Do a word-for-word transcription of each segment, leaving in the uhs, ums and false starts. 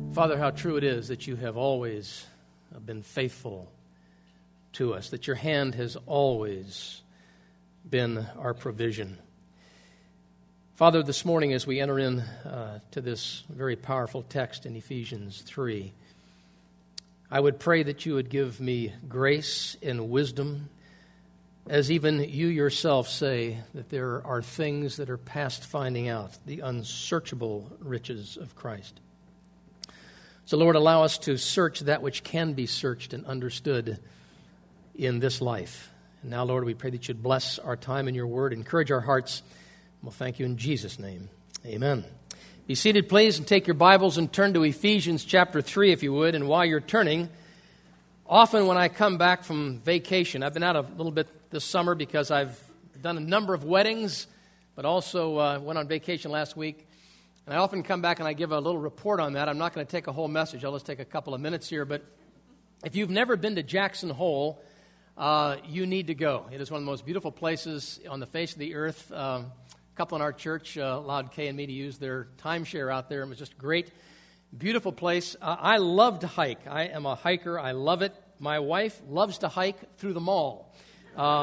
Father, how true it is that you have always been faithful to us, that your hand has always been our provision. Father, this morning as we enter in uh, to this very powerful text in Ephesians three, I would pray that you would give me grace and wisdom, as even you yourself say that there are things that are past finding out, the unsearchable riches of Christ. So, Lord, allow us to search that which can be searched and understood in this life. And now, Lord, we pray that you'd bless our time in your word, encourage our hearts. We'll thank you in Jesus' name. Amen. Be seated, please, and take your Bibles and turn to Ephesians chapter three, if you would. And while you're turning, often when I come back from vacation, I've been out a little bit this summer because I've done a number of weddings, but also uh, went on vacation last week. And I often come back and I give a little report on that. I'm not going to take a whole message. I'll just take a couple of minutes here. But if you've never been to Jackson Hole, uh, you need to go. It is one of the most beautiful places on the face of the earth. Uh, a couple in our church uh, allowed Kay and me to use their timeshare out there. It was just great, beautiful place. Uh, I love to hike. I am a hiker. I love it. My wife loves to hike through the mall. Uh,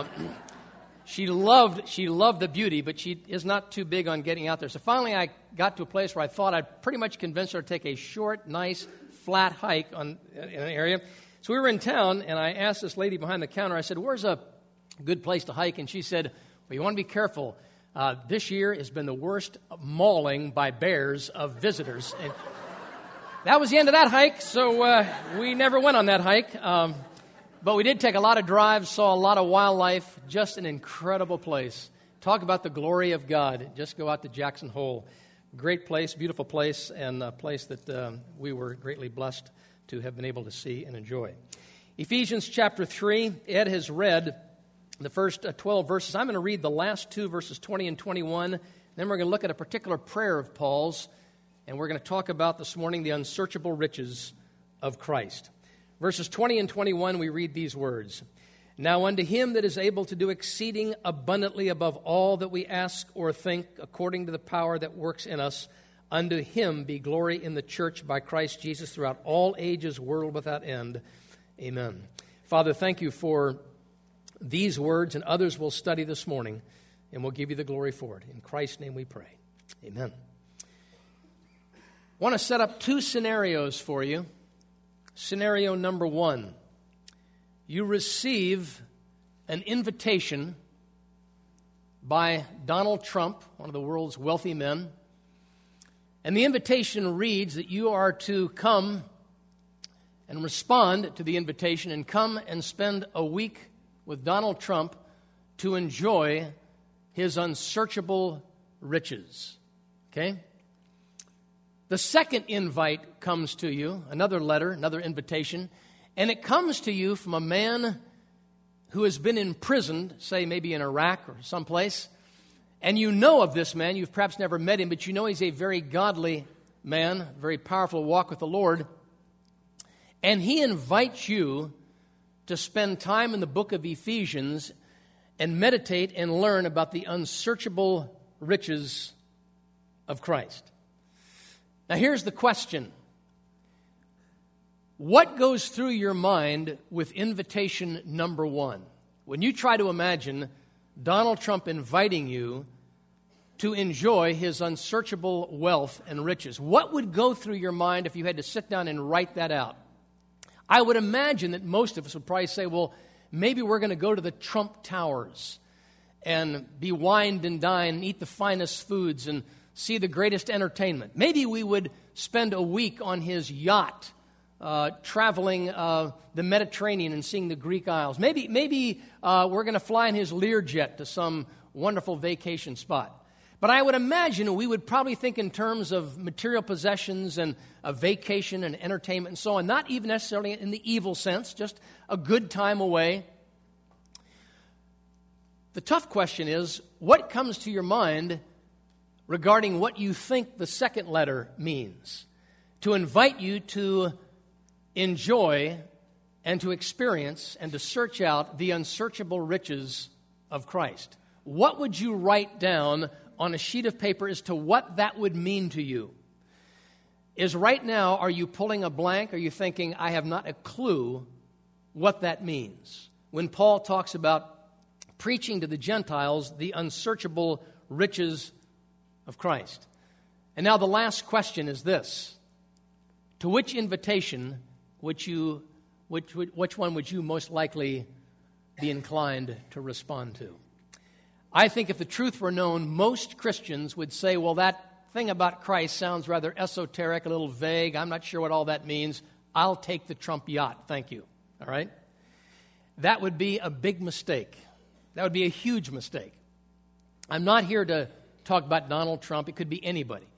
She loved she loved the beauty, but she is not too big on getting out there. So finally I got to a place where I thought I'd pretty much convinced her to take a short, nice, flat hike on, in an area. So we were in town, and I asked this lady behind the counter, I said, where's a good place to hike? And she said, well, you want to be careful. Uh, this year has been the worst mauling by bears of visitors. And that was the end of that hike, so uh, we never went on that hike. Um But we did take a lot of drives, saw a lot of wildlife, just an incredible place. Talk about the glory of God. Just go out to Jackson Hole. Great place, beautiful place, and a place that um, we were greatly blessed to have been able to see and enjoy. Ephesians chapter three, Ed has read the first uh, twelve verses. I'm going to read the last two, verses twenty and twenty-one. Then we're going to look at a particular prayer of Paul's, and we're going to talk about this morning the unsearchable riches of Christ. Verses twenty and twenty-one, we read these words. Now unto him that is able to do exceeding abundantly above all that we ask or think, according to the power that works in us, unto him be glory in the church by Christ Jesus throughout all ages, world without end. Amen. Father, thank you for these words and others we'll study this morning, and we'll give you the glory for it. In Christ's name we pray. Amen. I want to set up two scenarios for you. Scenario number one, you receive an invitation by Donald Trump, one of the world's wealthy men, and the invitation reads that you are to come and respond to the invitation and come and spend a week with Donald Trump to enjoy his unsearchable riches. Okay? The second invite comes to you, another letter, another invitation, and it comes to you from a man who has been imprisoned, say maybe in Iraq or someplace, and you know of this man. You've perhaps never met him, but you know he's a very godly man, very powerful walk with the Lord, and he invites you to spend time in the book of Ephesians and meditate and learn about the unsearchable riches of Christ. Now, here's the question. What goes through your mind with invitation number one? When you try to imagine Donald Trump inviting you to enjoy his unsearchable wealth and riches, what would go through your mind if you had to sit down and write that out? I would imagine that most of us would probably say, well, maybe we're going to go to the Trump Towers and be wined and dined and eat the finest foods and see the greatest entertainment. Maybe we would spend a week on his yacht, uh, traveling uh, the Mediterranean and seeing the Greek Isles. Maybe maybe uh, we're going to fly in his Learjet to some wonderful vacation spot. But I would imagine we would probably think in terms of material possessions and a vacation and entertainment and so on, not even necessarily in the evil sense, just a good time away. The tough question is, what comes to your mind regarding what you think the second letter means? To invite you to enjoy and to experience and to search out the unsearchable riches of Christ. What would you write down on a sheet of paper as to what that would mean to you? is right now, are you pulling a blank? Are you thinking, I have not a clue what that means? When Paul talks about preaching to the Gentiles the unsearchable riches of Christ. And now the last question is this. To which invitation would you, which, which one would you most likely be inclined to respond to? I think if the truth were known, most Christians would say, well, that thing about Christ sounds rather esoteric, a little vague. I'm not sure what all that means. I'll take the Trump yacht. Thank you. All right? That would be a big mistake. That would be a huge mistake. I'm not here to talk about Donald Trump. It could be anybody.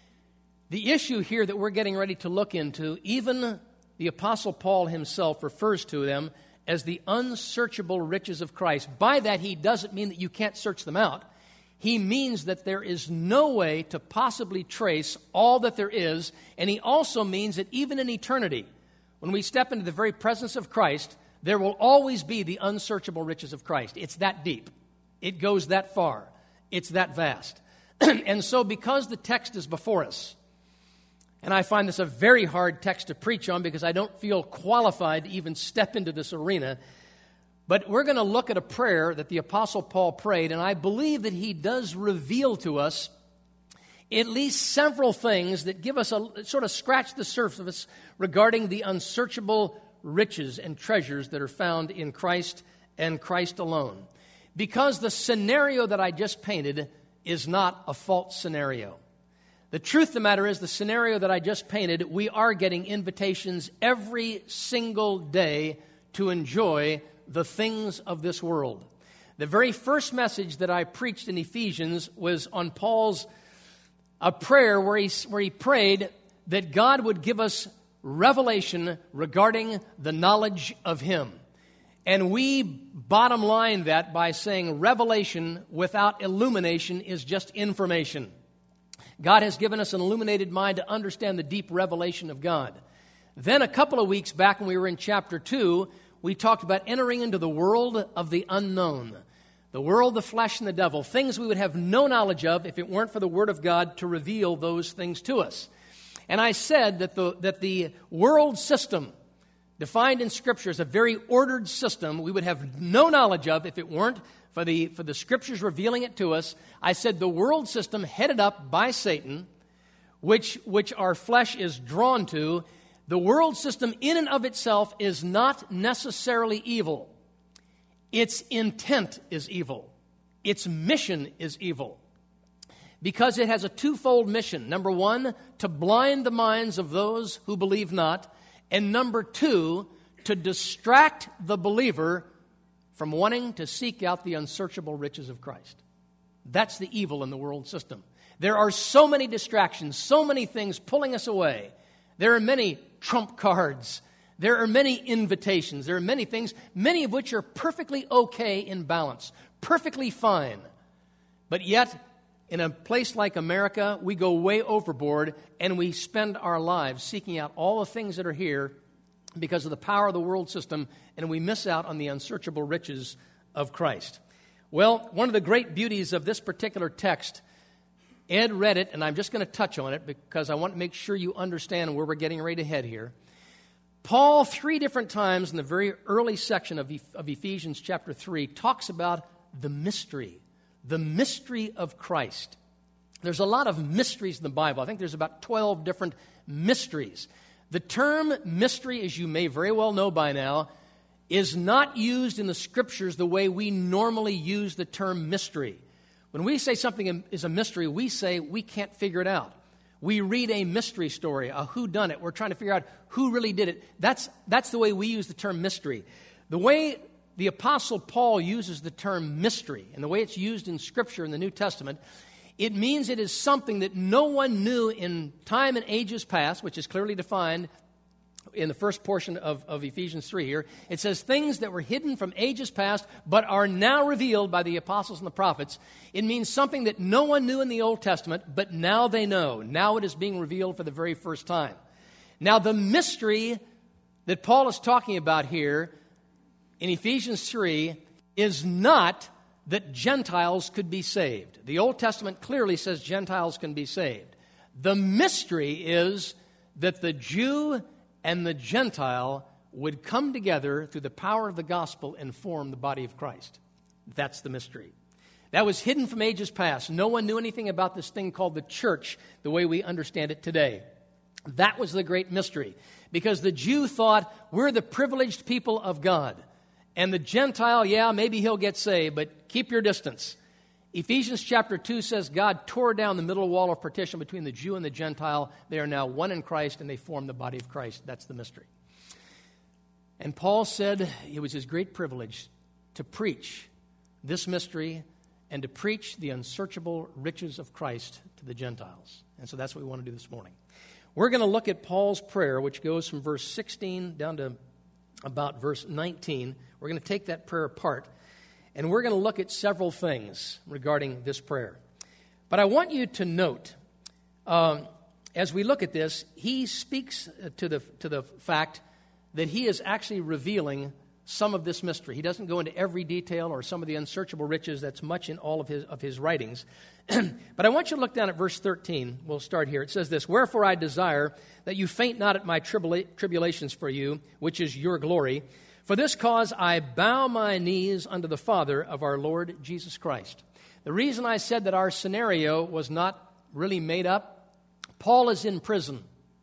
The issue here that we're getting ready to look into, even the Apostle Paul himself refers to them as the unsearchable riches of Christ. By that, he doesn't mean that you can't search them out. He means that there is no way to possibly trace all that there is, and he also means that even in eternity, when we step into the very presence of Christ, there will always be the unsearchable riches of Christ. It's that deep. It goes that far. It's that vast. And so because the text is before us, and I find this a very hard text to preach on because I don't feel qualified to even step into this arena, but we're going to look at a prayer that the Apostle Paul prayed, and I believe that he does reveal to us at least several things that give us a sort of scratch the surface regarding the unsearchable riches and treasures that are found in Christ and Christ alone. Because the scenario that I just painted is not a false scenario. The truth of the matter is, the scenario that I just painted, we are getting invitations every single day to enjoy the things of this world. The very first message that I preached in Ephesians was on Paul's a prayer where he, where he prayed that God would give us revelation regarding the knowledge of Him. And we bottom line that by saying revelation without illumination is just information. God has given us an illuminated mind to understand the deep revelation of God. Then a couple of weeks back when we were in chapter two, we talked about entering into the world of the unknown. The world, the flesh, and the devil. Things we would have no knowledge of if it weren't for the Word of God to reveal those things to us. And I said that the, that the world system, defined in Scripture as a very ordered system, we would have no knowledge of if it weren't for the, for the Scriptures revealing it to us. I said the world system headed up by Satan, which, which our flesh is drawn to, the world system in and of itself is not necessarily evil. Its intent is evil. Its mission is evil. Because it has a twofold mission. Number one, to blind the minds of those who believe not. And number two, to distract the believer from wanting to seek out the unsearchable riches of Christ. That's the evil in the world system. There are so many distractions, so many things pulling us away. There are many trump cards. There are many invitations. There are many things, many of which are perfectly okay in balance, perfectly fine. But yet, in a place like America, we go way overboard and we spend our lives seeking out all the things that are here because of the power of the world system, and we miss out on the unsearchable riches of Christ. Well, one of the great beauties of this particular text, Ed read it, and I'm just going to touch on it because I want to make sure you understand where we're getting ready to head here. Paul, three different times in the very early section of, of Ephesians chapter three, talks about the mystery, the mystery of Christ. There's a lot of mysteries in the Bible. I think there's about twelve different mysteries. The term mystery, as you may very well know by now, is not used in the Scriptures the way we normally use the term mystery. When we say something is a mystery, we say we can't figure it out. We read a mystery story, a whodunit. We're trying to figure out who really did it. That's, that's the way we use the term mystery. The way the Apostle Paul uses the term mystery, and the way it's used in Scripture in the New Testament, it means it is something that no one knew in time and ages past, which is clearly defined in the first portion of, of Ephesians three here. It says things that were hidden from ages past but are now revealed by the apostles and the prophets. It means something that no one knew in the Old Testament, but now they know. Now it is being revealed for the very first time. Now the mystery that Paul is talking about here in Ephesians three is not that Gentiles could be saved. The Old Testament clearly says Gentiles can be saved. The mystery is that the Jew and the Gentile would come together through the power of the gospel and form the body of Christ. That's the mystery. That was hidden from ages past. No one knew anything about this thing called the church the way we understand it today. That was the great mystery, because the Jew thought, we're the privileged people of God. And the Gentile, yeah, maybe he'll get saved, but keep your distance. Ephesians chapter two says God tore down the middle wall of partition between the Jew and the Gentile. They are now one in Christ, and they form the body of Christ. That's the mystery. And Paul said it was his great privilege to preach this mystery and to preach the unsearchable riches of Christ to the Gentiles. And so that's what we want to do this morning. We're going to look at Paul's prayer, which goes from verse sixteen down to about verse nineteen. We're going to take that prayer apart, and we're going to look at several things regarding this prayer. But I want you to note, um, as we look at this, he speaks to the to the fact that he is actually revealing some of this mystery. He doesn't go into every detail or some of the unsearchable riches. That's much in all of his of his writings. But I want you to look down at verse thirteen. We'll start here. It says this, "Wherefore I desire that you faint not at my tribula- tribulations for you, which is your glory. For this cause I bow my knees unto the Father of our Lord Jesus Christ." The reason I said that our scenario was not really made up, Paul is in prison.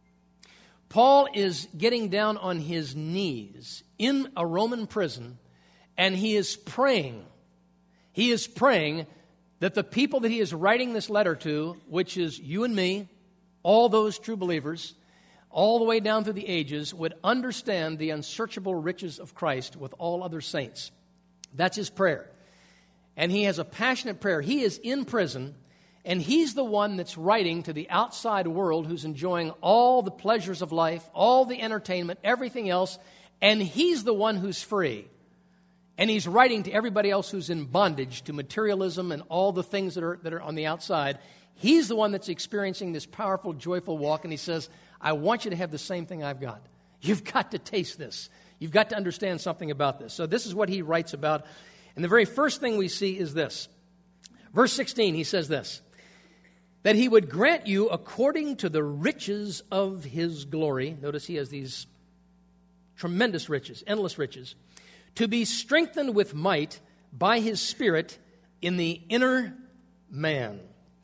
Paul is getting down on his knees in a Roman prison, and he is praying. He is praying that the people that he is writing this letter to, which is you and me, all those true believers, all the way down through the ages, would understand the unsearchable riches of Christ with all other saints. That's his prayer. And he has a passionate prayer. He is in prison, and he's the one that's writing to the outside world who's enjoying all the pleasures of life, all the entertainment, everything else, and he's the one who's free. And he's writing to everybody else who's in bondage to materialism and all the things that are that are on the outside. He's the one that's experiencing this powerful, joyful walk, and he says, I want you to have the same thing I've got. You've got to taste this. You've got to understand something about this. So this is what he writes about. And the very first thing we see is this. Verse sixteen, he says this, that he would grant you according to the riches of his glory. Notice he has these tremendous riches, endless riches, to be strengthened with might by his Spirit in the inner man.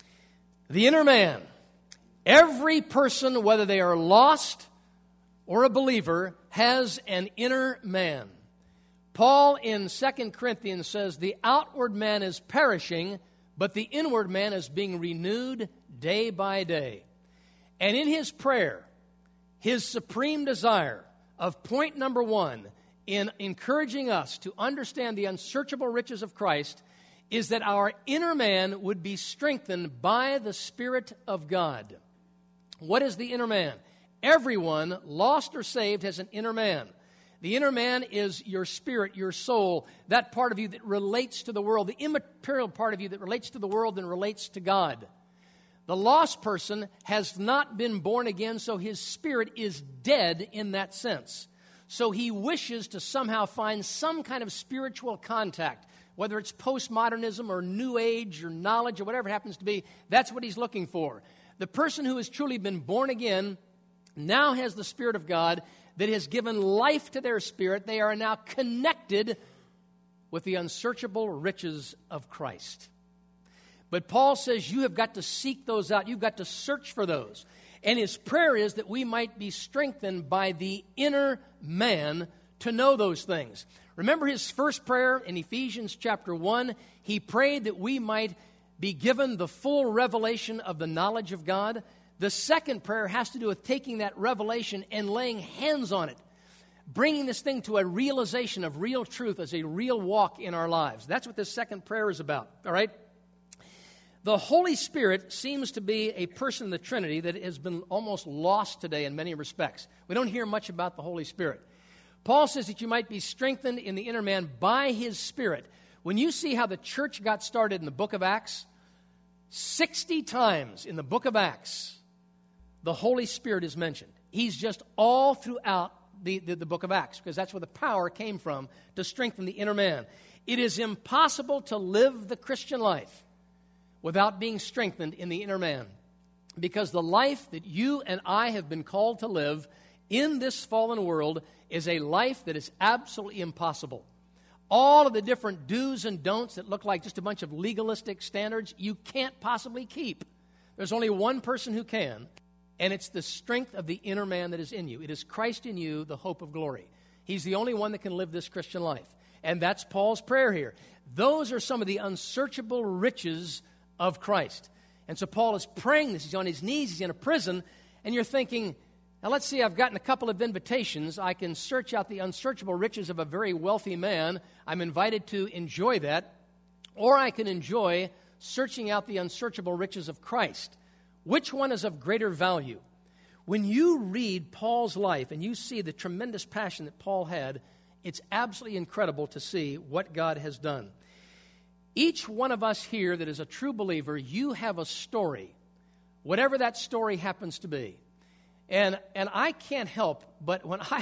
The inner man. Every person, whether they are lost or a believer, has an inner man. Paul in Second Corinthians says, the outward man is perishing, but the inward man is being renewed day by day. And in his prayer, his supreme desire of point number one in encouraging us to understand the unsearchable riches of Christ is that our inner man would be strengthened by the Spirit of God. What is the inner man? Everyone, lost or saved, has an inner man. The inner man is your spirit, your soul, that part of you that relates to the world, the immaterial part of you that relates to the world and relates to God. The lost person has not been born again, so his spirit is dead in that sense. So he wishes to somehow find some kind of spiritual contact, whether it's postmodernism or New Age or knowledge or whatever it happens to be. That's what he's looking for. The person who has truly been born again now has the Spirit of God that has given life to their spirit. They are now connected with the unsearchable riches of Christ. But Paul says you have got to seek those out. You've got to search for those. And his prayer is that we might be strengthened by the inner man to know those things. Remember his first prayer in Ephesians chapter one? He prayed that we might be given the full revelation of the knowledge of God. The second prayer has to do with taking that revelation and laying hands on it, bringing this thing to a realization of real truth as a real walk in our lives. That's what this second prayer is about, all right? The Holy Spirit seems to be a person in the Trinity that has been almost lost today in many respects. We don't hear much about the Holy Spirit. Paul says that you might be strengthened in the inner man by his Spirit. When you see how the church got started in the book of Acts, sixty times in the book of Acts, the Holy Spirit is mentioned. He's just all throughout the, the, the book of Acts, because that's where the power came from to strengthen the inner man. It is impossible to live the Christian life without being strengthened in the inner man. Because the life that you and I have been called to live in this fallen world is a life that is absolutely impossible. All of the different do's and don'ts that look like just a bunch of legalistic standards, you can't possibly keep. There's only one person who can, and it's the strength of the inner man that is in you. It is Christ in you, the hope of glory. He's the only one that can live this Christian life. And that's Paul's prayer here. Those are some of the unsearchable riches of Christ. And so Paul is praying this. He's on his knees. He's in a prison. And you're thinking, now let's see, I've gotten a couple of invitations. I can search out the unsearchable riches of a very wealthy man. I'm invited to enjoy that. Or I can enjoy searching out the unsearchable riches of Christ. Which one is of greater value? When you read Paul's life and you see the tremendous passion that Paul had, it's absolutely incredible to see what God has done. Each one of us here that is a true believer, you have a story, whatever that story happens to be. And and I can't help but when I,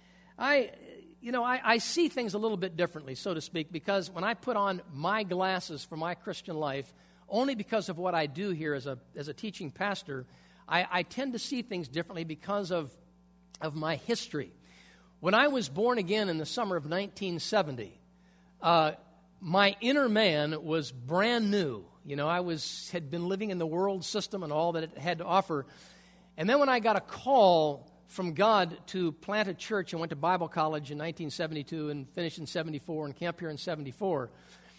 I you know, I, I see things a little bit differently, so to speak, because when I put on my glasses for my Christian life, only because of what I do here as a as a teaching pastor, I, I tend to see things differently because of of my history. When I was born again in the summer of nineteen seventy, uh, my inner man was brand new. You know, I was had been living in the world system and all that it had to offer. And then when I got a call from God to plant a church, I went to Bible college in nineteen seventy-two and finished in seventy-four and camped here in seventy-four.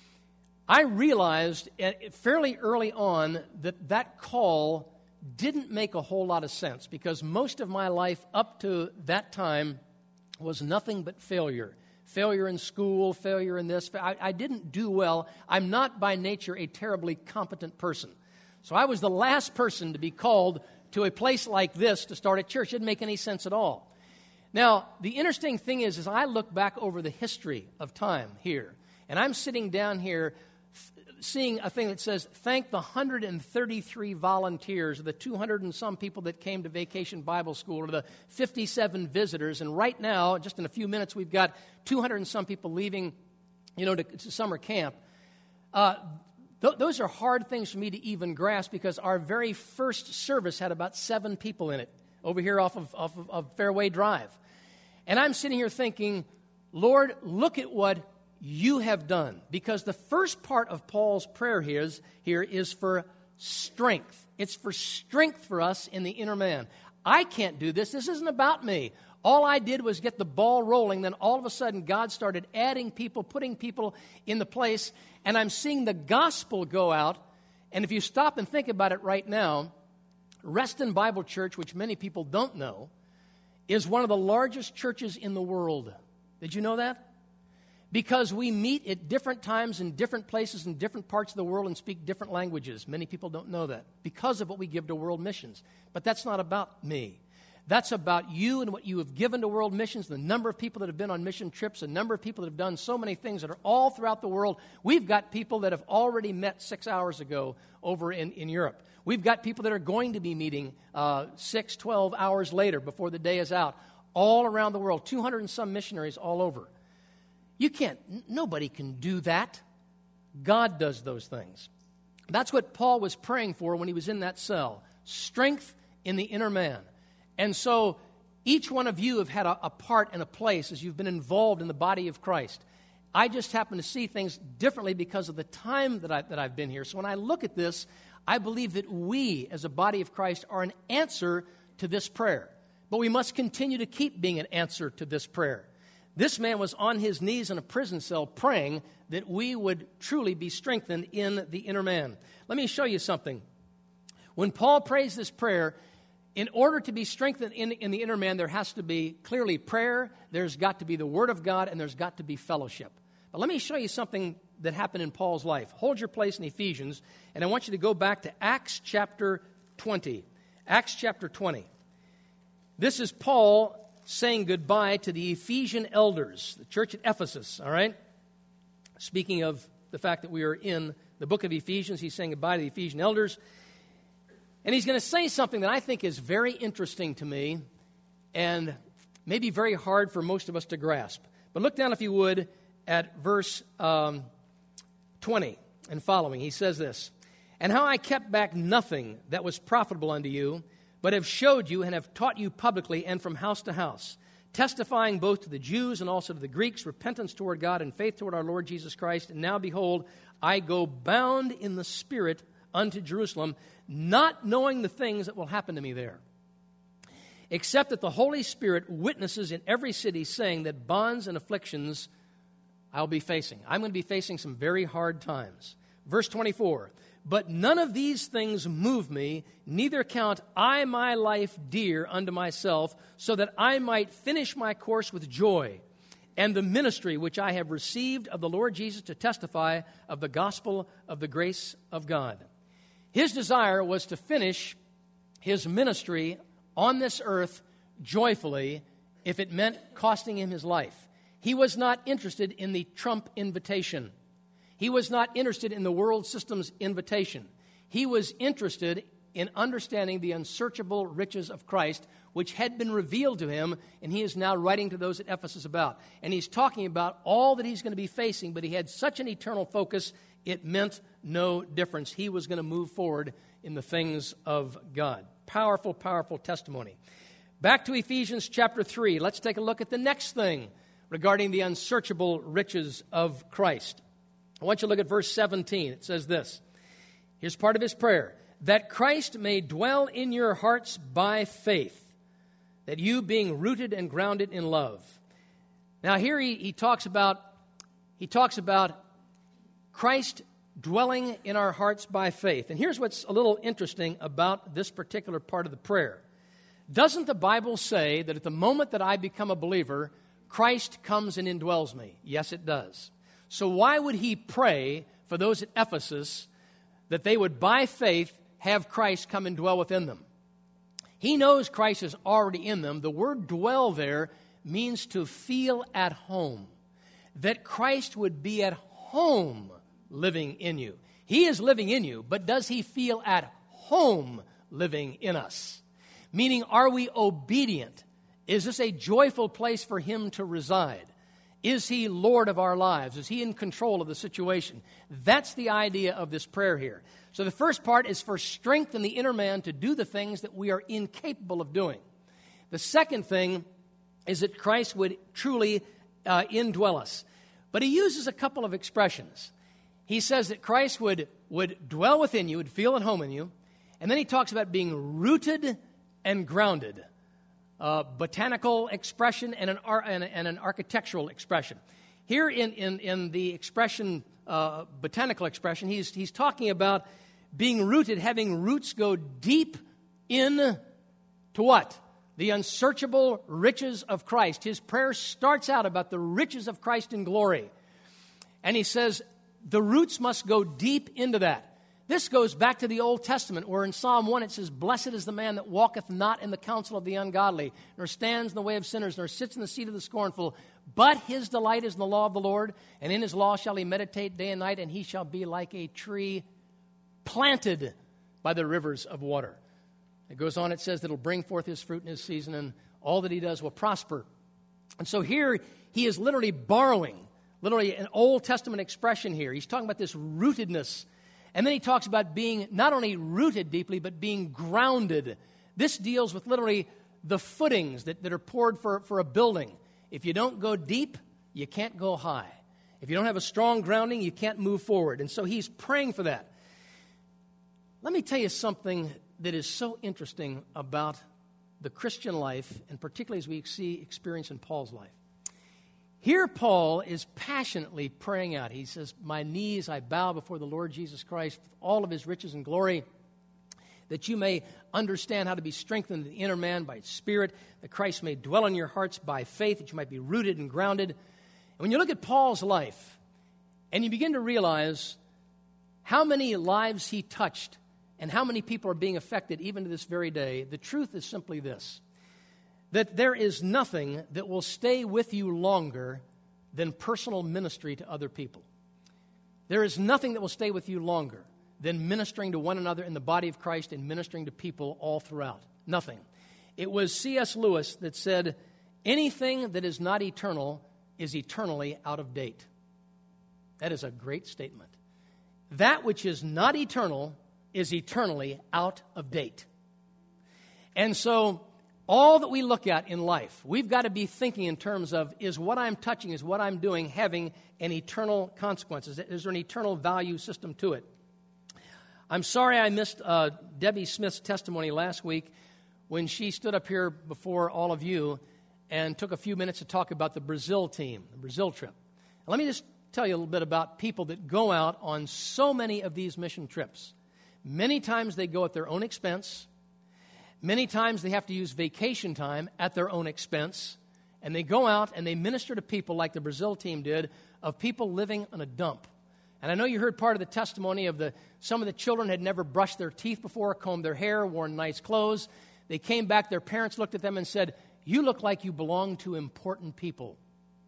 I realized fairly early on that that call didn't make a whole lot of sense because most of my life up to that time was nothing but failure. Failure in school, failure in this. I, I didn't do well. I'm not by nature a terribly competent person. So I was the last person to be called to a place like this to start a church. It didn't make any sense at all. Now, the interesting thing is, is I look back over the history of time here, and I'm sitting down here f- seeing a thing that says, thank the one hundred thirty-three volunteers, or the two hundred and some people that came to Vacation Bible School, or the fifty-seven visitors, and right now, just in a few minutes, we've got two hundred and some people leaving, you know, to, to summer camp. Uh, th- those are hard things for me to even grasp because our very first service had about seven people in it over here off of, off of, of Fairway Drive. And I'm sitting here thinking, Lord, look at what you have done. Because the first part of Paul's prayer here is, here is for strength. It's for strength for us in the inner man. I can't do this. This isn't about me. All I did was get the ball rolling. Then all of a sudden, God started adding people, putting people in the place. And I'm seeing the gospel go out. And if you stop and think about it right now, Reston Bible Church, which many people don't know, is one of the largest churches in the world. Did you know that? Because we meet at different times in different places in different parts of the world and speak different languages. Many people don't know that because of what we give to world missions. But that's not about me. That's about you and what you have given to world missions, the number of people that have been on mission trips, the number of people that have done so many things that are all throughout the world. We've got people that have already met six hours ago over in, in Europe. We've got people that are going to be meeting uh, six, twelve hours later before the day is out, all around the world, two hundred and some missionaries all over. You can't, n- nobody can do that. God does those things. That's what Paul was praying for when he was in that cell, strength in the inner man. And so each one of you have had a, a part and a place as you've been involved in the body of Christ. I just happen to see things differently because of the time that, I, that I've been here. So when I look at this, I believe that we, as a body of Christ, are an answer to this prayer. But we must continue to keep being an answer to this prayer. This man was on his knees in a prison cell praying that we would truly be strengthened in the inner man. Let me show you something. When Paul prays this prayer, in order to be strengthened in, in the inner man, there has to be clearly prayer, there's got to be the Word of God, and there's got to be fellowship. But let me show you something that happened in Paul's life. Hold your place in Ephesians, and I want you to go back to Acts chapter twenty. Acts chapter twenty. This is Paul saying goodbye to the Ephesian elders, the church at Ephesus, all right? Speaking of the fact that we are in the book of Ephesians, he's saying goodbye to the Ephesian elders. And he's going to say something that I think is very interesting to me and maybe very hard for most of us to grasp. But look down, if you would, at verse um, twenty and following. He says this, and how I kept back nothing that was profitable unto you, but have showed you and have taught you publicly and from house to house, testifying both to the Jews and also to the Greeks, repentance toward God and faith toward our Lord Jesus Christ. And now, behold, I go bound in the Spirit unto Jerusalem, not knowing the things that will happen to me there, except that the Holy Spirit witnesses in every city, saying that bonds and afflictions I'll be facing. I'm going to be facing some very hard times. Verse twenty-four, but none of these things move me, neither count I my life dear unto myself, so that I might finish my course with joy, and the ministry which I have received of the Lord Jesus to testify of the gospel of the grace of God. His desire was to finish his ministry on this earth joyfully, if it meant costing him his life. He was not interested in the Trump invitation. He was not interested in the world system's invitation. He was interested in understanding the unsearchable riches of Christ, which had been revealed to him, and he is now writing to those at Ephesus about. And he's talking about all that he's going to be facing, but he had such an eternal focus, it meant no difference. He was going to move forward in the things of God. Powerful, powerful testimony. Back to Ephesians chapter three. Let's take a look at the next thing regarding the unsearchable riches of Christ. I want you to look at verse seventeen. It says this. Here's part of his prayer. That Christ may dwell in your hearts by faith, that you being rooted and grounded in love. Now here he, he talks about he talks about Christ dwelling in our hearts by faith. And here's what's a little interesting about this particular part of the prayer. Doesn't the Bible say that at the moment that I become a believer, Christ comes and indwells me? Yes, it does. So why would he pray for those at Ephesus that they would, by faith, have Christ come and dwell within them? He knows Christ is already in them. The word dwell there means to feel at home, that Christ would be at home living in you. He is living in you, but does he feel at home living in us? Meaning, are we obedient? Is this a joyful place for him to reside? Is he Lord of our lives? Is he in control of the situation? That's the idea of this prayer here. So the first part is for strength in the inner man to do the things that we are incapable of doing. The second thing is that Christ would truly uh, indwell us. But he uses a couple of expressions. He says that Christ would, would dwell within you, would feel at home in you. And then he talks about being rooted and grounded. Uh, botanical expression and an, ar- and, and an architectural expression. Here in, in, in the expression, uh, botanical expression, he's, he's talking about being rooted, having roots go deep in to what? The unsearchable riches of Christ. His prayer starts out about the riches of Christ in glory. And he says the roots must go deep into that. This goes back to the Old Testament, where in Psalm one it says, blessed is the man that walketh not in the counsel of the ungodly, nor stands in the way of sinners, nor sits in the seat of the scornful, but his delight is in the law of the Lord, and in his law shall he meditate day and night, and he shall be like a tree planted by the rivers of water. It goes on, it says that it'll bring forth his fruit in his season, and all that he does will prosper. And so here he is literally borrowing, literally an Old Testament expression here. He's talking about this rootedness. And then he talks about being not only rooted deeply, but being grounded. This deals with literally the footings that, that are poured for, for a building. If you don't go deep, you can't go high. If you don't have a strong grounding, you can't move forward. And so he's praying for that. Let me tell you something that is so interesting about the Christian life, and particularly as we see experience in Paul's life. Here Paul is passionately praying out. He says, my knees I bow before the Lord Jesus Christ with all of his riches and glory, that you may understand how to be strengthened in the inner man by his Spirit, that Christ may dwell in your hearts by faith, that you might be rooted and grounded. And when you look at Paul's life, and you begin to realize how many lives he touched and how many people are being affected even to this very day, the truth is simply this: that there is nothing that will stay with you longer than personal ministry to other people. There is nothing that will stay with you longer than ministering to one another in the body of Christ and ministering to people all throughout. Nothing. It was C S Lewis that said, anything that is not eternal is eternally out of date. That is a great statement. That which is not eternal is eternally out of date. And so all that we look at in life, we've got to be thinking in terms of, is what I'm touching, is what I'm doing having an eternal consequences? Is there an eternal value system to it? I'm sorry I missed uh, Debbie Smith's testimony last week when she stood up here before all of you and took a few minutes to talk about the Brazil team, the Brazil trip. And let me just tell you a little bit about people that go out on so many of these mission trips. Many times they go at their own expense. Many times they have to use vacation time at their own expense. And they go out and they minister to people like the Brazil team did, of people living on a dump. And I know you heard part of the testimony of the some of the children had never brushed their teeth before, combed their hair, worn nice clothes. They came back, their parents looked at them and said, "You look like you belong to important people."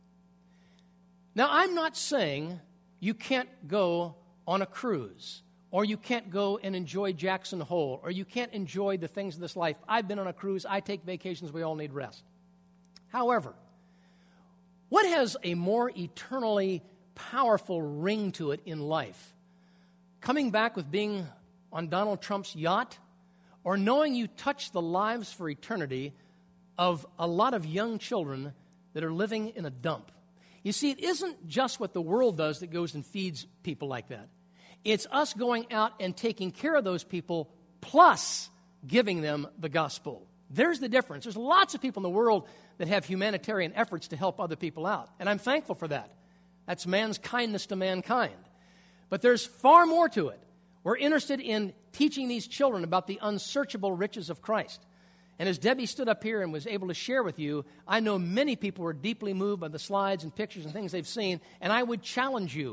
Now, I'm not saying you can't go on a cruise, or you can't go and enjoy Jackson Hole, or you can't enjoy the things of this life. I've been on a cruise. I take vacations. We all need rest. However, what has a more eternally powerful ring to it in life? Coming back with being on Donald Trump's yacht, or knowing you touch the lives for eternity of a lot of young children that are living in a dump? You see, it isn't just what the world does that goes and feeds people like that. It's us going out and taking care of those people, plus giving them the gospel. There's the difference. There's lots of people in the world that have humanitarian efforts to help other people out, and I'm thankful for that. That's man's kindness to mankind. But there's far more to it. We're interested in teaching these children about the unsearchable riches of Christ. And as Debbie stood up here and was able to share with you, I know many people were deeply moved by the slides and pictures and things they've seen, and I would challenge you,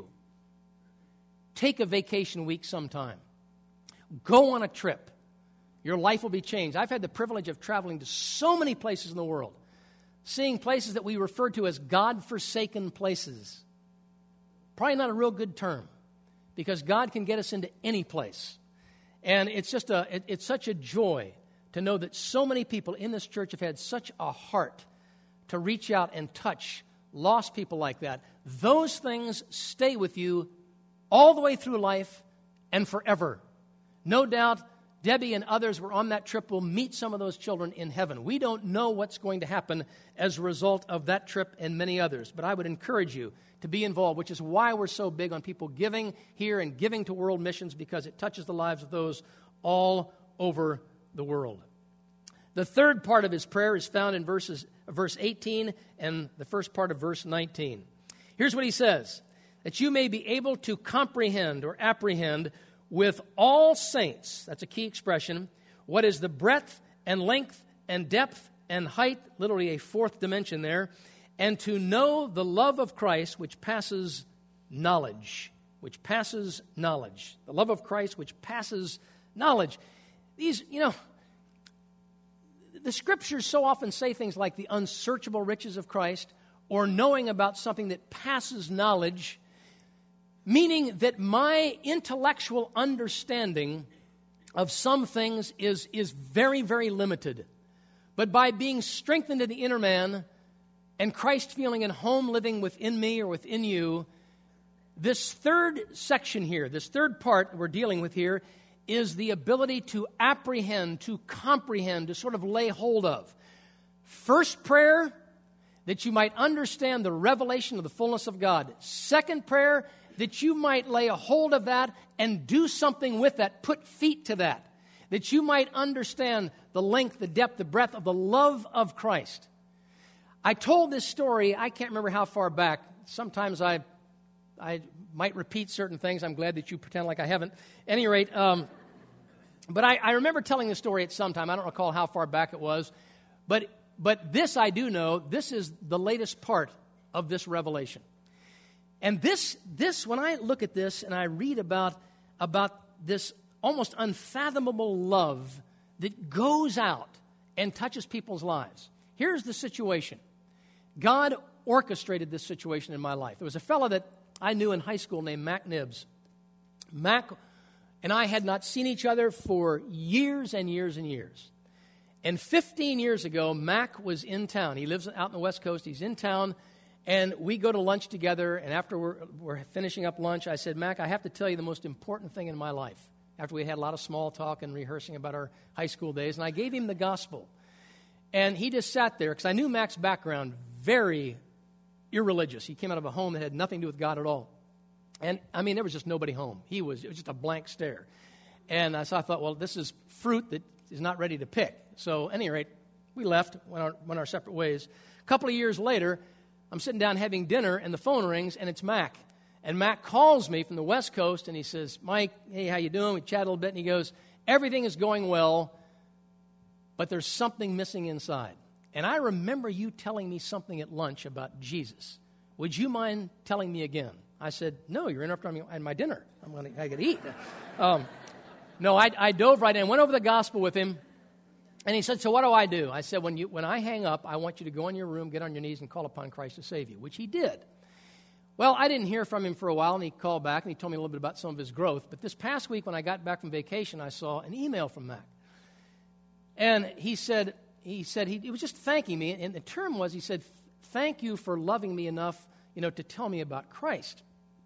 take a vacation week sometime. Go on a trip. Your life will be changed. I've had the privilege of traveling to so many places in the world, seeing places that we refer to as God-forsaken places. Probably not a real good term, because God can get us into any place. And it's just a, it, it's such a joy to know that so many people in this church have had such a heart to reach out and touch lost people like that. Those things stay with you all the way through life and forever. No doubt Debbie and others were on that trip will meet some of those children in heaven. We don't know what's going to happen as a result of that trip and many others, but I would encourage you to be involved, which is why we're so big on people giving here and giving to world missions, because it touches the lives of those all over the world. The third part of his prayer is found in verses, verse eighteen and the first part of verse nineteen. Here's what he says: that you may be able to comprehend or apprehend with all saints, that's a key expression, what is the breadth and length and depth and height, literally a fourth dimension there, and to know the love of Christ which passes knowledge, which passes knowledge. The love of Christ which passes knowledge. These, you know, the Scriptures so often say things like the unsearchable riches of Christ, or knowing about something that passes knowledge, meaning that my intellectual understanding of some things is, is very, very limited. But by being strengthened in the inner man and Christ feeling at home living within me or within you, this third section here, this third part we're dealing with here, is the ability to apprehend, to comprehend, to sort of lay hold of. First prayer, that you might understand the revelation of the fullness of God. Second prayer, that you might lay a hold of that and do something with that, put feet to that, that you might understand the length, the depth, the breadth of the love of Christ. I told this story, I can't remember how far back. Sometimes I I might repeat certain things. I'm glad that you pretend like I haven't. At any rate, um, but I, I remember telling the story at some time. I don't recall how far back it was. But but this I do know, this is the latest part of this revelation. And this, this, when I look at this and I read about, about this almost unfathomable love that goes out and touches people's lives. Here's the situation. God orchestrated this situation in my life. There was a fellow that I knew in high school named Mac Nibbs. Mac and I had not seen each other for years and years and years. And fifteen years ago, Mac was in town. He lives out on the West Coast. He's in town. And we go to lunch together, and after we're, we're finishing up lunch, I said, Mac, I have to tell you the most important thing in my life. after we had a lot of small talk and rehearsing about our high school days, and I gave him the gospel. And he just sat there, because I knew Mac's background, very irreligious. He came out of a home that had nothing to do with God at all. And, I mean, there was just nobody home. He was, it was just a blank stare. And uh, so I thought, well, this is fruit that is not ready to pick. So, at any rate, we left, went our, went our separate ways. A couple of years later, I'm sitting down having dinner, and the phone rings, and it's Mac. And Mac calls me from the West Coast, and he says, Mike, hey, how you doing? We chat a little bit, and he goes, everything is going well, but there's something missing inside. And I remember you telling me something at lunch about Jesus. Would you mind telling me again? I said, no, you're interrupting me at my dinner. I'm going to I got to eat. Um, no, I, I dove right in, went over the gospel with him. And he said, so what do I do? I said, when you when I hang up, I want you to go in your room, get on your knees, and call upon Christ to save you, which he did. Well, I didn't hear from him for a while, and he called back, and he told me a little bit about some of his growth. But this past week, when I got back from vacation, I saw an email from Mac. And he said, he said he, he was just thanking me, and the term was, he said, thank you for loving me enough, you know, to tell me about Christ.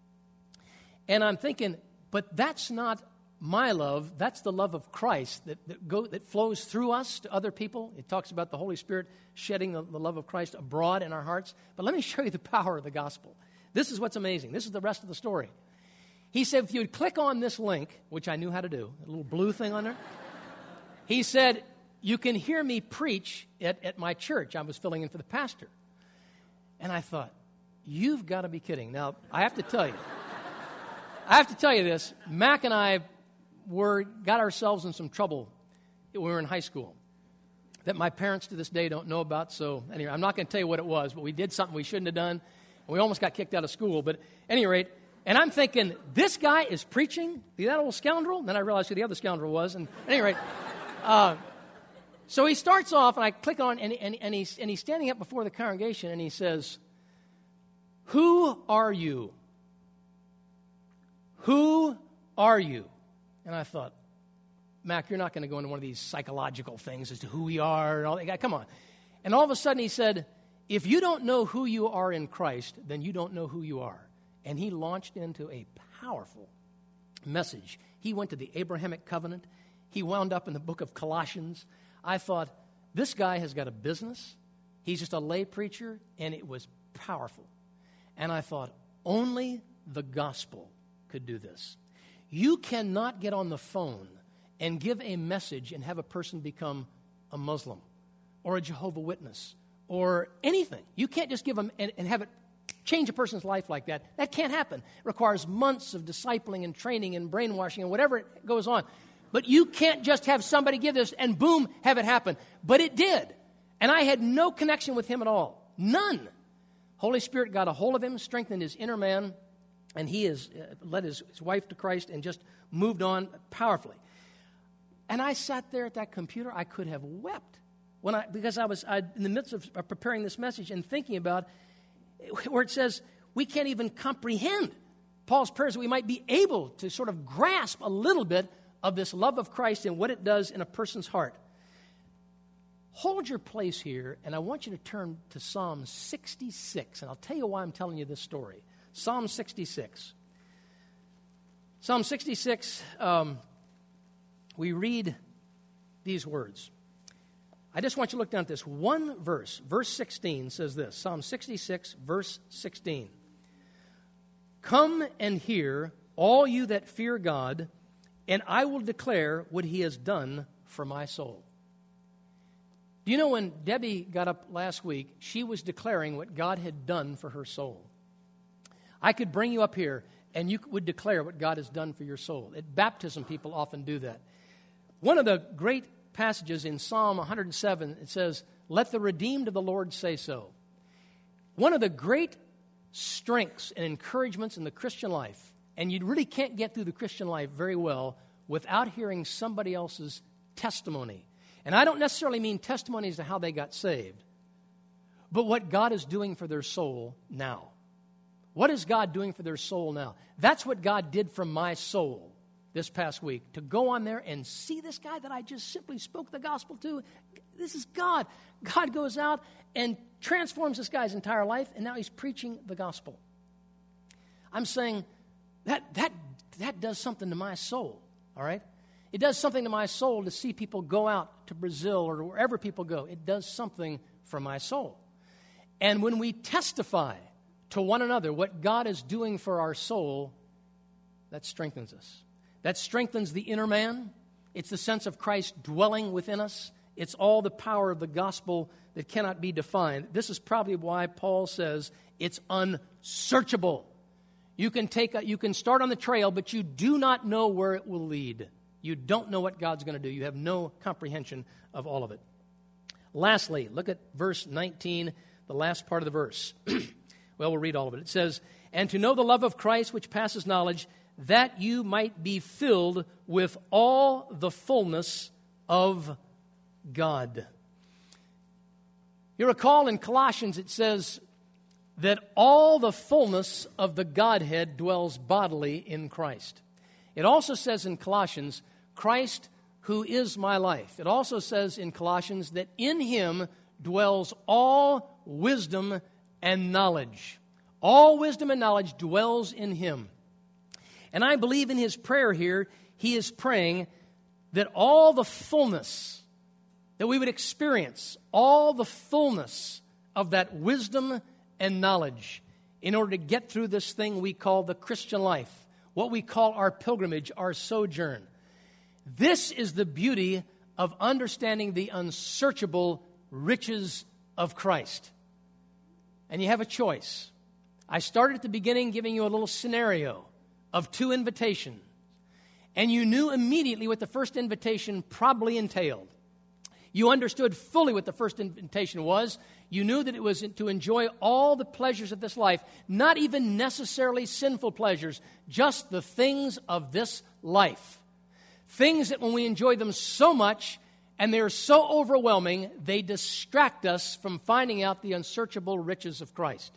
And I'm thinking, but that's not my love, that's the love of Christ that that, go, that flows through us to other people. It talks about the Holy Spirit shedding the, the love of Christ abroad in our hearts. But let me show you the power of the gospel. This is what's amazing. This is the rest of the story. He said, if you would click on this link, which I knew how to do, a little blue thing on there, he said, you can hear me preach at, at my church. I was filling in for the pastor. And I thought, you've got to be kidding. Now, I have to tell you, I have to tell you this. Mac and I were got ourselves in some trouble when we were in high school that my parents to this day don't know about. So anyway, I'm not going to tell you what it was, but we did something we shouldn't have done. And we almost got kicked out of school. But at any rate, and I'm thinking, this guy is preaching? That old scoundrel? And then I realized who the other scoundrel was. And at any rate, uh, so he starts off, and I click on, and, and, and, he's, and he's standing up before the congregation, and he says, who are you? Who are you? And I thought, Mac, you're not going to go into one of these psychological things as to who we are and all that. Come on. And all of a sudden he said, if you don't know who you are in Christ, then you don't know who you are. And he launched into a powerful message. He went to the Abrahamic covenant. He wound up in the book of Colossians. I thought, this guy has got a business. He's just a lay preacher, and it was powerful. And I thought, only the gospel could do this. You cannot get on the phone and give a message and have a person become a Muslim or a Jehovah's Witness or anything. You can't just give them and, and have it change a person's life like that. That can't happen. It requires months of discipling and training and brainwashing and whatever it goes on. But you can't just have somebody give this and boom, have it happen. But it did. And I had no connection with him at all. None. Holy Spirit got a hold of him, strengthened his inner man, and he has uh, led his, his wife to Christ and just moved on powerfully. And I sat there at that computer. I could have wept when I because I was I, in the midst of uh, preparing this message and thinking about where it says we can't even comprehend Paul's prayers that we might be able to sort of grasp a little bit of this love of Christ and what it does in a person's heart. Hold your place here, and I want you to turn to Psalm sixty-six, and I'll tell you why I'm telling you this story. Psalm sixty-six. Psalm sixty-six, um, we read these words. I just want you to look down at this one verse. Verse sixteen says this. Psalm sixty-six, verse sixteen. Come and hear, all you that fear God, and I will declare what he has done for my soul. Do you know when Debbie got up last week, she was declaring what God had done for her soul. I could bring you up here, and you would declare what God has done for your soul. At baptism, people often do that. One of the great passages in Psalm one hundred seven, it says, let the redeemed of the Lord say so. One of the great strengths and encouragements in the Christian life, and you really can't get through the Christian life very well without hearing somebody else's testimony. And I don't necessarily mean testimonies to how they got saved, but what God is doing for their soul now. What is God doing for their soul now? That's what God did for my soul this past week. To go on there and see this guy that I just simply spoke the gospel to. This is God. God goes out and transforms this guy's entire life, and now he's preaching the gospel. I'm saying that that that does something to my soul. All all right? It does something to my soul to see people go out to Brazil or wherever people go. It does something for my soul. And when we testify to one another what God is doing for our soul, that strengthens us. That strengthens the inner man. It's the sense of Christ dwelling within us. It's all the power of the gospel that cannot be defined. This is probably why Paul says it's unsearchable. You can take a, you can start on the trail, but you do not know where it will lead. You don't know what God's going to do. You have no comprehension of all of it. Lastly, look at verse nineteen, the last part of the verse. Well, we'll read all of it. It says, "And to know the love of Christ which passes knowledge, that you might be filled with all the fullness of God." You recall in Colossians it says that all the fullness of the Godhead dwells bodily in Christ. It also says in Colossians, Christ who is my life. It also says in Colossians that in him dwells all wisdom and knowledge. All wisdom and knowledge dwells in him. And I believe in his prayer here, he is praying that all the fullness that we would experience, all the fullness of that wisdom and knowledge in order to get through this thing we call the Christian life, what we call our pilgrimage, our sojourn. This is the beauty of understanding the unsearchable riches of Christ. And you have a choice. I started at the beginning giving you a little scenario of two invitations. And you knew immediately what the first invitation probably entailed. You understood fully what the first invitation was. You knew that it was to enjoy all the pleasures of this life, not even necessarily sinful pleasures, just the things of this life. Things that when we enjoy them so much and they're so overwhelming, they distract us from finding out the unsearchable riches of Christ.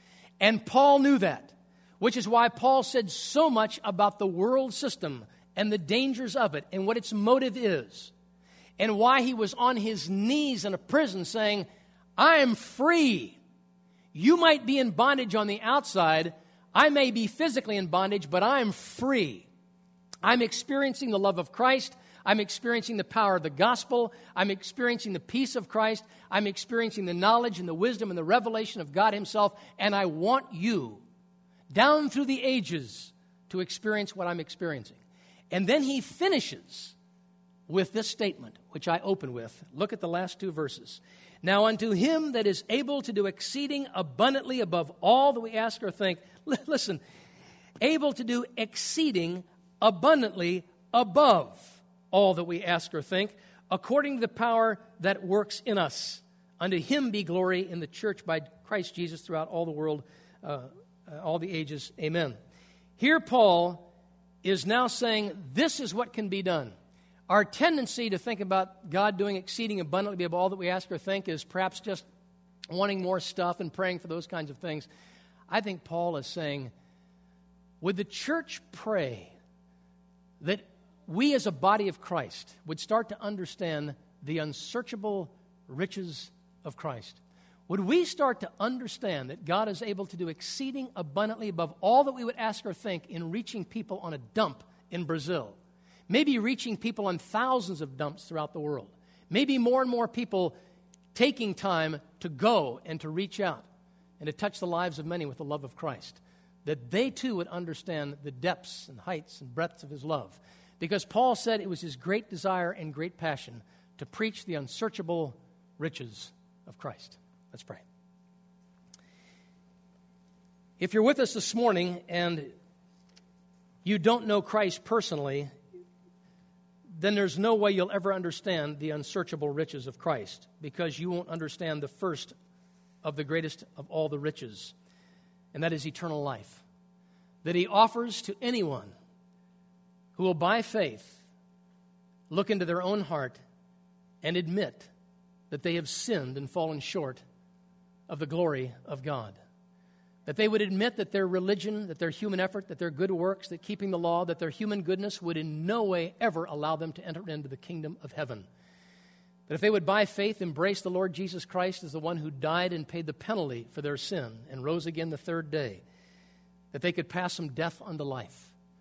And Paul knew that, which is why Paul said so much about the world system and the dangers of it and what its motive is, and why he was on his knees in a prison saying, I am free. You might be in bondage on the outside. I may be physically in bondage, but I am free. I'm experiencing the love of Christ. I'm experiencing the power of the gospel. I'm experiencing the peace of Christ. I'm experiencing the knowledge and the wisdom and the revelation of God himself. And I want you, down through the ages, to experience what I'm experiencing. And then he finishes with this statement, which I open with. Look at the last two verses. Now unto him that is able to do exceeding abundantly above all that we ask or think. Listen, able to do exceeding abundantly above all that we ask or think, according to the power that works in us. Unto him be glory in the church by Christ Jesus throughout all the world, uh, uh, all the ages. Amen. Here Paul is now saying this is what can be done. Our tendency to think about God doing exceeding abundantly above all that we ask or think is perhaps just wanting more stuff and praying for those kinds of things. I think Paul is saying, would the church pray that we as a body of Christ would start to understand the unsearchable riches of Christ? Would we start to understand that God is able to do exceeding abundantly above all that we would ask or think in reaching people on a dump in Brazil? Maybe reaching people on thousands of dumps throughout the world. Maybe more and more people taking time to go and to reach out and to touch the lives of many with the love of Christ. That they too would understand the depths and heights and breadths of his love. Because Paul said it was his great desire and great passion to preach the unsearchable riches of Christ. Let's pray. If you're with us this morning and you don't know Christ personally, then there's no way you'll ever understand the unsearchable riches of Christ, because you won't understand the first of the greatest of all the riches, and that is eternal life, that he offers to anyone who will by faith look into their own heart and admit that they have sinned and fallen short of the glory of God. That they would admit that their religion, that their human effort, that their good works, that keeping the law, that their human goodness would in no way ever allow them to enter into the kingdom of heaven. That if they would by faith embrace the Lord Jesus Christ as the one who died and paid the penalty for their sin and rose again the third day, that they could pass from death unto life.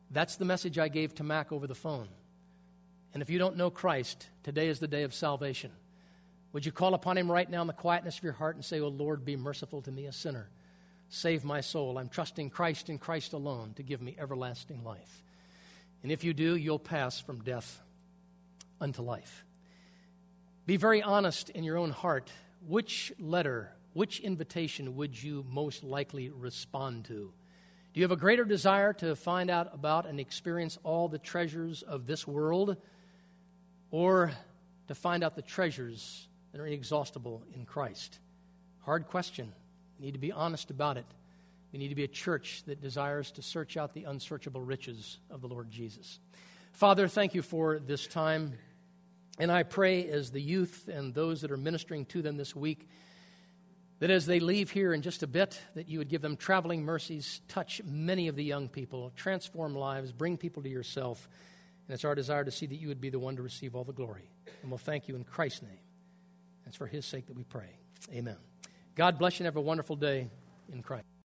That's the message I gave to Mac over the phone. And if you don't know Christ, today is the day of salvation. Would you call upon him right now in the quietness of your heart and say, "Oh Lord, be merciful to me, a sinner. Save my soul. I'm trusting Christ and Christ alone to give me everlasting life." And if you do, you'll pass from death unto life. Be very honest in your own heart. Which letter, which invitation would you most likely respond to? Do you have a greater desire to find out about and experience all the treasures of this world, or to find out the treasures that are inexhaustible in Christ? Hard question. We need to be honest about it. We need to be a church that desires to search out the unsearchable riches of the Lord Jesus. Father, thank you for this time. And I pray as the youth and those that are ministering to them this week, that as they leave here in just a bit, that you would give them traveling mercies, touch many of the young people, transform lives, bring people to yourself. And it's our desire to see that you would be the one to receive all the glory. And we'll thank you in Christ's name. It's for his sake that we pray. Amen. God bless you and have a wonderful day in Christ.